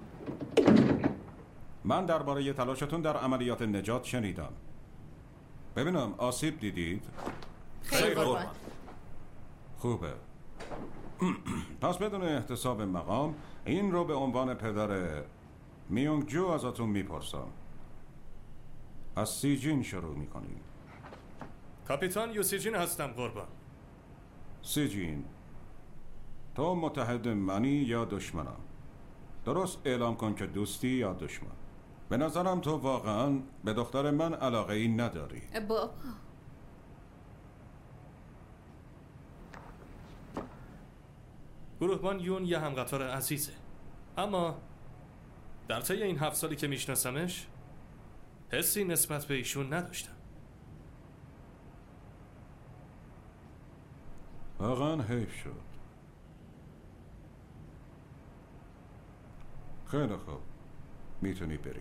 من درباره تلاشتون در عملیات نجات شنیدم. ببینم آسیب دیدید؟ خیلی قربان. خوبه. پس بدون احتساب مقام این رو به عنوان پدر میونگ جو ازتون میپرسم. از سیجین شروع میکنیم. کاپیتان یوسیجین هستم قربان. سیجین، تو متحد منی یا دشمنم؟ درست اعلام کن که دوستی یا دشمن. به نظرم تو واقعا به دختر من علاقه ای نداری. بابا گروهبان یون یه همقطار عزیزه، اما در طی این 7 سالی که میشناسمش حسی نسبت به ایشون نداشتم. واقعا حیف شد. خیلی خوب، میتونی بری.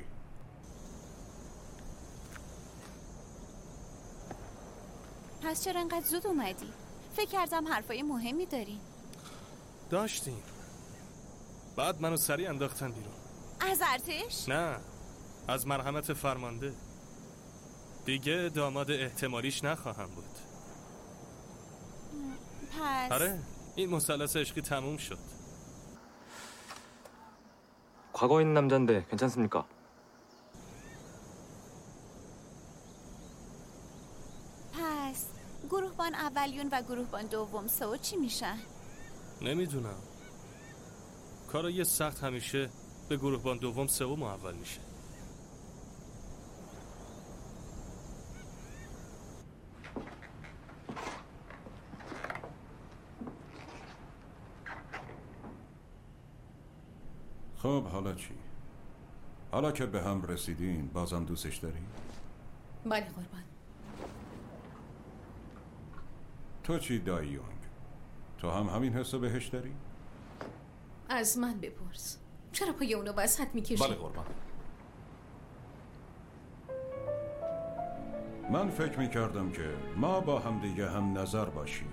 پس چرا انقدر زود اومدی؟ فکر کردم حرفای مهمی داری. داشتیم، بعد منو سریع انداختن بیرون. از ارتش؟ نه، از مرحمت فرمانده. دیگه داماد احتمالیش نخواهم بود. پس آره، این مثلث عشقی تموم شد. 과거 있는 남잔데 괜찮습니까? پس گروهبان اولیون و گروهبان دوم سو چی میشن؟ نمیدونم. کارای سخت همیشه به گروهبان دوم سوم اول میشه. خب حالا چی؟ حالا که به هم رسیدین بازم دوستش داری؟ بله قربان. تو چی دایونگ؟ تو هم همین حسو بهش داری؟ از من بپرس. چرا پای اونو وسط میکشی؟ بله قربان. من فکر میکردم که ما با هم دیگه هم نظر باشیم.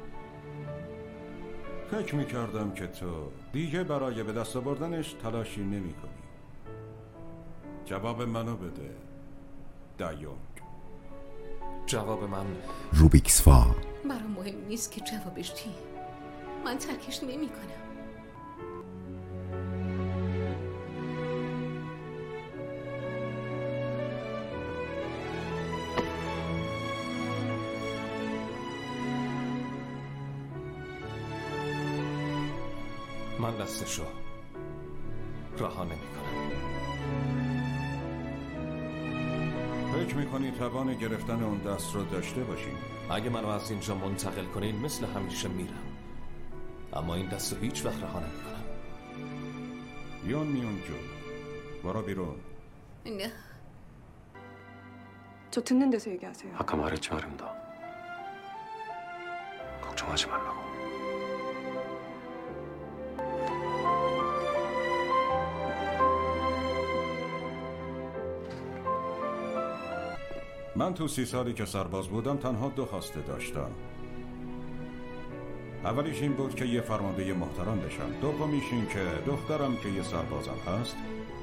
فکر میکردم که تو دیگه برای به دست آوردنش تلاشی نمی کنی. جواب منو بده دایونگ. جواب من روبیکسفا. برام مهم نیست که جوابش چیه. من ترکش نمی کنم. من دستشو رها نمی‌کنم. فکر میکنی توان گرفتن اون دست رو داشته باشی؟ اگه منو از اینجا منتقل کنین مثل همیشه میرم، اما این دست رو هیچ وقت رها نمی‌کنم. یون میون جو برو بیرون. نه. 저 듣는 데서 얘기하세요. 아까 말했지 말입니다. 걱정하지 말라고. من تو 30 سالی که سرباز بودم تنها 2 خواسته داشتم. اولیش این بود که یه فرمانده محترم بشم. دومیش این که دخترم که یه سربازم هست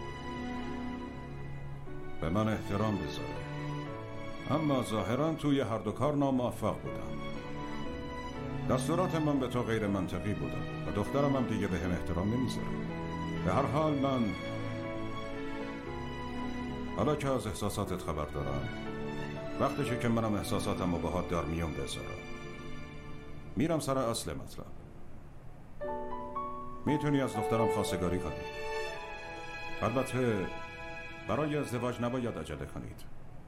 به من احترام بذاره. اما ظاهرا توی هر دو کار ناموفق بودم. دستورات من به تو غیر منطقی بودم و دخترم هم دیگه به هم احترام نمیذاره. به هر حال من حالا که از احساساتت خبر دارم، وقتشه که منم احساساتم رو باهات در میون بذارم. میرم سر اصل مطلب. میتونی از دخترم خواستگاری کنی. البته برای ازدواج نباید عجله کنید.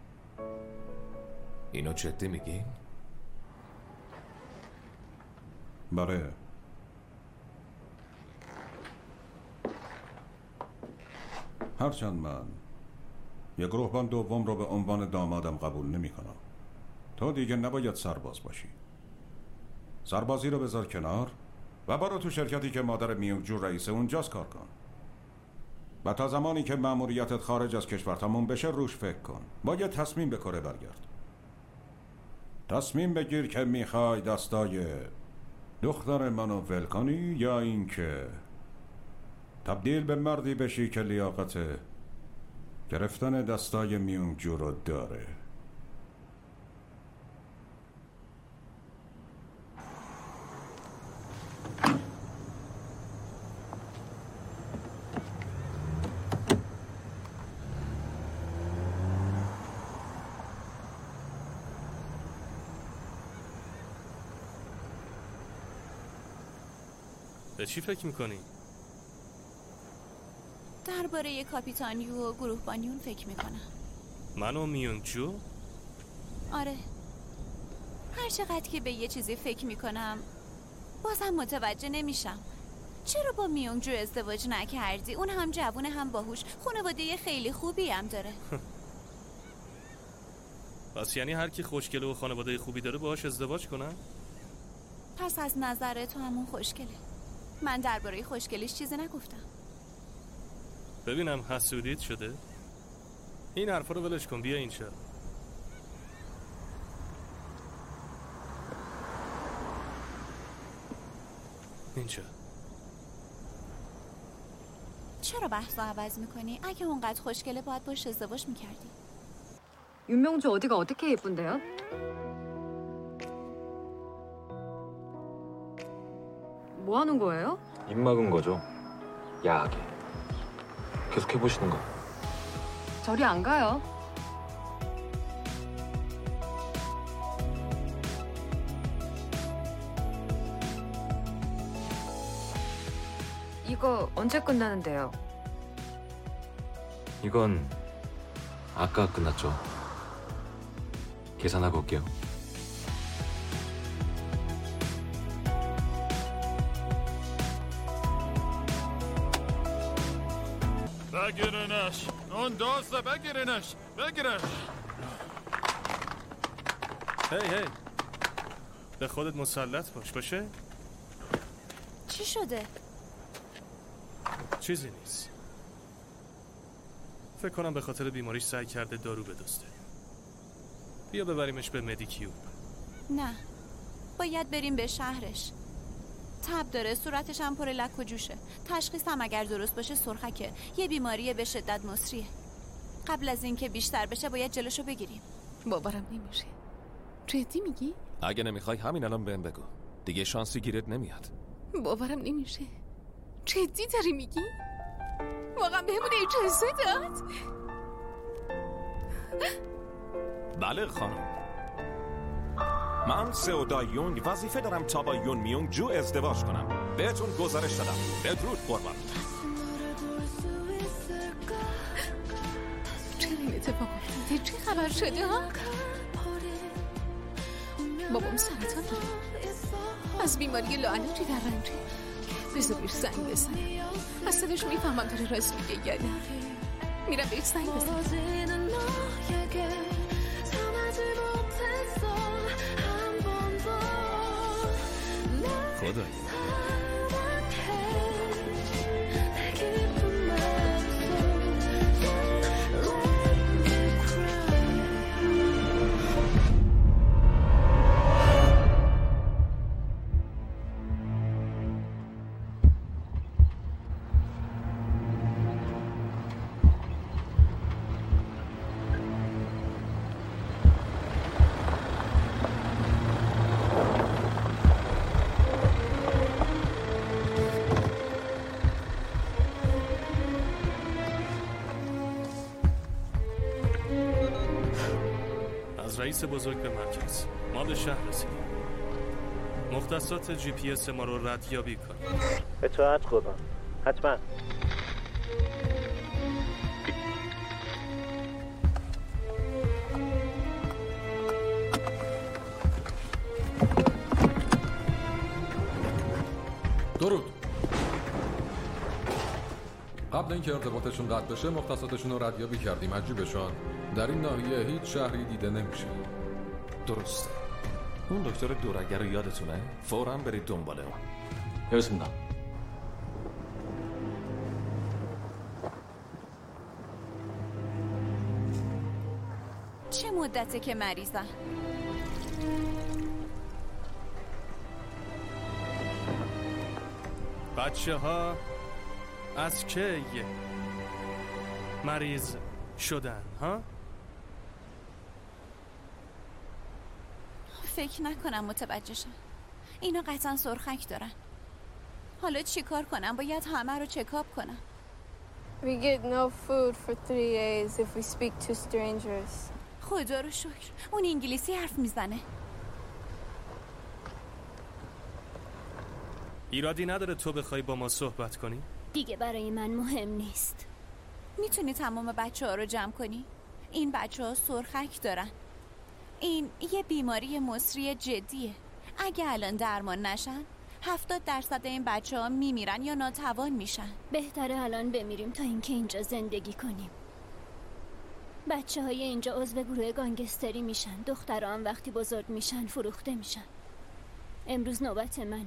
اینو جدی میگی؟ بله. هرچند من یک گروهبان دوم رو به عنوان دامادم قبول نمی کنم. تو دیگه نباید سرباز باشی. سربازی رو بذار کنار و برو تو شرکتی که مادر میونگ جو رئیسه اونجاست کار کن. و تا زمانی که مأموریتت خارج از کشور تموم بشه روش فکر کن. باید تصمیم به کره برگرد. تصمیم بگیر که میخوای دستای دختر منو ول کنی یا اینکه تبدیل به مردی بشی که لیاقت گرفتن دستای میونگ جو رو داره. به چی فکر میکنی؟ درباره کاپیتان یو و گروه بانیون فکر میکنم. من و میونگ جو؟ آره. هر چقدر که به یه چیزی فکر میکنم بازم متوجه نمیشم. چرا با میونگ جو ازدواج نکردی؟ اون هم جوونه هم باهوش، خانواده خیلی خوبی هم داره. پس یعنی هر کی خوشگله و خانواده خوبی داره باهاش ازدواج کنن؟ پس از نظر تو همون خوشگله. من درباره خوشگلیش چیزی نگفتم. ببینم حسودیت شده؟ این حرفا رو ولش کن، بیا اینجا. اینجا. چرا بحث رو عوض میکنی؟ اگه اونقدر خوشگله باید باش ازدواج میکردی. 윤명주 어디가 어떻게 예쁜데요? 뭐 하는 거예요? 입 막은 거죠. 야하게. 계속 해보시는 거. 저리 안 가요. 이거 언제 끝나는데요? 이건 아까 끝났죠. 계산하고 올게요. بگیرنش. اون دوسته بگیرنش. بگیرش. هی به خودت مسلط باشه؟ چی شده؟ چیزی نیست. فکر کنم به خاطر بیماریش سعی کرده دارو بدزده. بیا ببریمش به مدیکیوب. نه، باید بریم به شهرش. تب داره، صورتش هم پر لک و جوشه. تشخیص هم اگر درست باشه سرخکه. یه بیماریه به شدت مصریه. قبل از اینکه بیشتر بشه باید جلوشو بگیریم. باورم نمیشه. جدی میگی؟ اگه نمیخوای همین الان بهم بگو. دیگه شانسی گیرت نمیاد. باورم نمیشه. جدی داری میگی؟ واقعا بهمون اجازه داد؟ بله خانم. من سئودا یونگ وظیفه دارم تا با یون میونگ جو ازدواج کنم. بهتون گزارش دادم. بدرود قربان. چرا این اتفاق افتاده؟ چه خبر شده ها؟ بابام سرطان داره. از بیماری لاعلاجی در رنجه. بذار بهش زنگ بزنم. از صداش میفهمم داره راست میگه یا نه. میرم بهش زنگ بزنم. خدا رئیس بزرگ به مرکز. ما به شهر رسیدیم. مختصات جی پی اس ما رو ردیابی کنید. اطاعت قربان. حتما. درود. قبل اینکه ارتباطشون قطع بشه مختصاتشون رو ردیابی کردیم. عجیبشان در این ناحیه هیچ شهری دیده نمیشه. درسته. اون دکتر دورگر رو یادتونه؟ فوراً برید دنبال اون. 여기있습니다. چه مدته که مریضم؟ بچه ها از کی مریض شدن ها؟ فکر نکنم متوجه شن. اینا قطعا سرخک دارن. حالا چی کار کنم؟ باید همه رو چکاب کنم. We get no food for 3 days if we speak to strangers. خدا رو شکر اون انگلیسی حرف میزنه. ایرادی نداره تو بخوای با ما صحبت کنی؟ دیگه برای من مهم نیست. میتونی تمام بچه ها رو جمع کنی؟ این بچه ها سرخک دارن. این یه بیماری مصری جدیه. اگه الان درمان نشن 70% این بچه ها میمیرن یا ناتوان میشن. بهتره الان بمیریم تا اینکه اینجا زندگی کنیم. بچه های اینجا عضو گروه گانگستری میشن. دخترها هم وقتی بزرگ میشن فروخته میشن. امروز نوبت منه.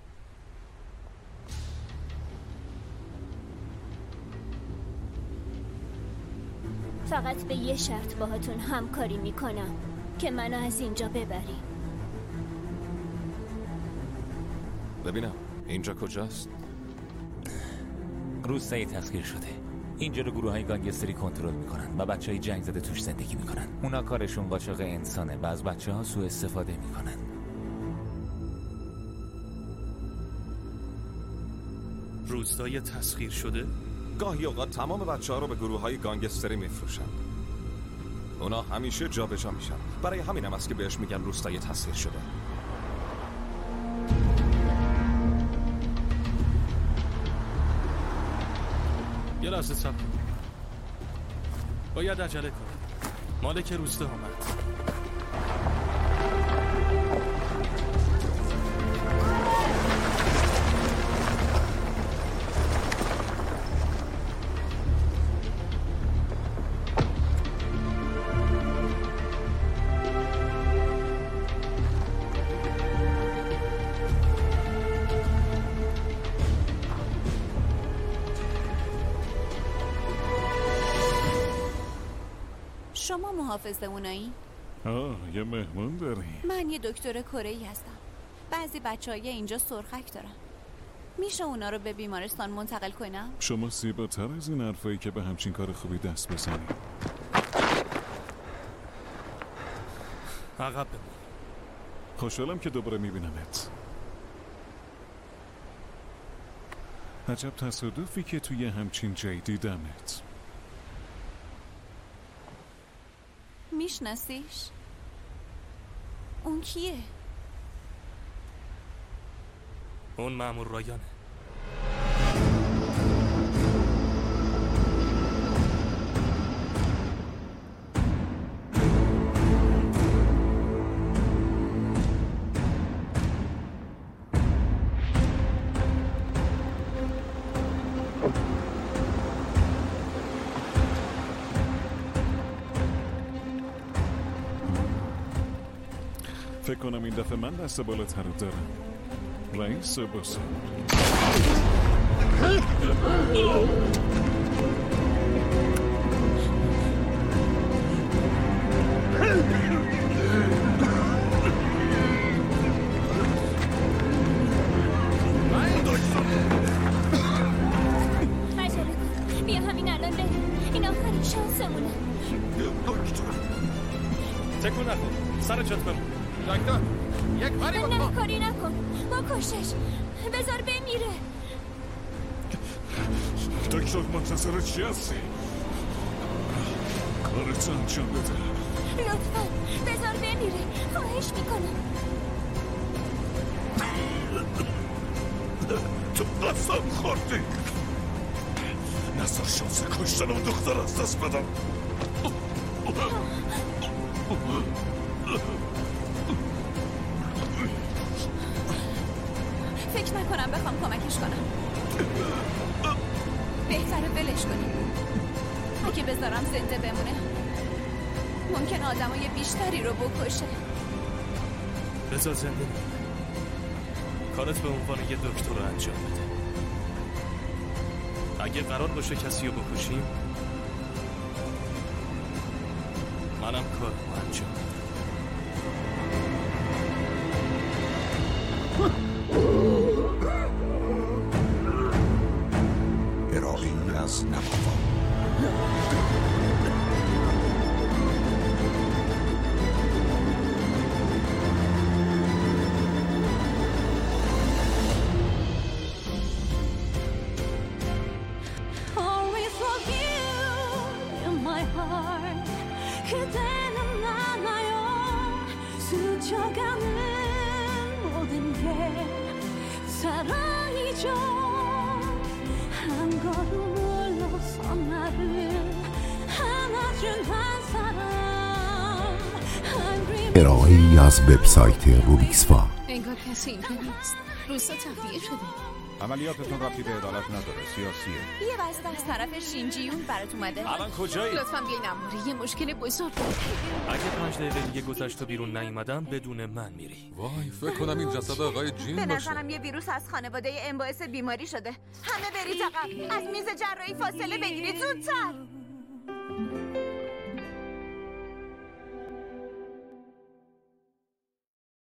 فقط به یه شرط باهاتون همکاری میکنم که منو از اینجا ببری. ببینم اینجا کجاست؟ روستایی تسخیر شده. اینجا رو گروه های گانگستری کنترل میکنن و بچه های جنگ زده توش زندگی میکنن. اونا کارشون قاچاق انسانه و از بچه ها سوء استفاده میکنن. روستایی تسخیر شده؟ گاهی اوقات تمام بچه ها رو به گروه های گانگستری میفروشن. اونا همیشه جا به جا میشن. برای همینم است که بهش میگن روستایی تسخیر شده. یه لحظه صبر کن. باید عجله کنم. مالک روستا اومد. شما محافظ اونایی؟ یه مهمون داری؟ من یه دکتر کره‌ای هستم. بعضی بچه‌های اینجا سرخک دارن. میشه اونا رو به بیمارستان منتقل کنم؟ شما زیباتر از این حرفایی که به همچین کار خوبی دست بزنی. عقب بمون. خوشحالم که دوباره میبینمت. عجب تصادفی که توی همچین جایی دیدمت. میشناسیش؟ اون کیه؟ اون مأمور رایانه. فکر کنم این دفعه من دست بالاتر رو دارم. رئیس بزرگ. عجله کن. بیا همین الان بریم. این آخرین شانسمونه. تکون نکن. سر جات بمون. دکتر یک کاری بکن. نه کاری نکن. بکشش. بذار بمیره. دکتر منتظر چی هستی؟ کارت انجام بده. لطفا بذار بمیره. خواهش میکنم. تو قسم خوردی. نظر شانس کشتن اون دختر از دست بدم. فکر نکنم بخوام کمکش کنم. بهتره ولش کنیم. اگه بذارم زنده بمونه ممکن آدمای بیشتری رو بکشه. بذار زنده بمونه. کارت به عنوان یه دکتر رو انجام بده. اگه قرار باشه کسی رو بکشیم منم کارم انجام بدم. ارائه‌ای از نواوا. Always love you in my heart. 그대는 나나요. 스쳐가는 모든 게 사랑이죠 한 걸음 올라서 나를 안아준 한 사람 ارائه‌ای از وبسایت روبیکسفا. انگار کسی اینجا نیست. روستا تخلیه شده. عملیاتتون ربطی به عدالت نداره، سیاسیه. یه بسته از طرف شینجیون برات اومده. الان کجایی؟ لطفاً بیاین اموری، یه مشکل بزرگ. اگه 5 دقیقه دیگه گذشت و بیرون نیومدم بدون من میری. وای فکر کنم این جسد آقای جین به باشه. نظرم یه ویروس از خانواده ام باعث بیماری شده. همه برید عقب. از میز جراحی فاصله بگیرید زودتر.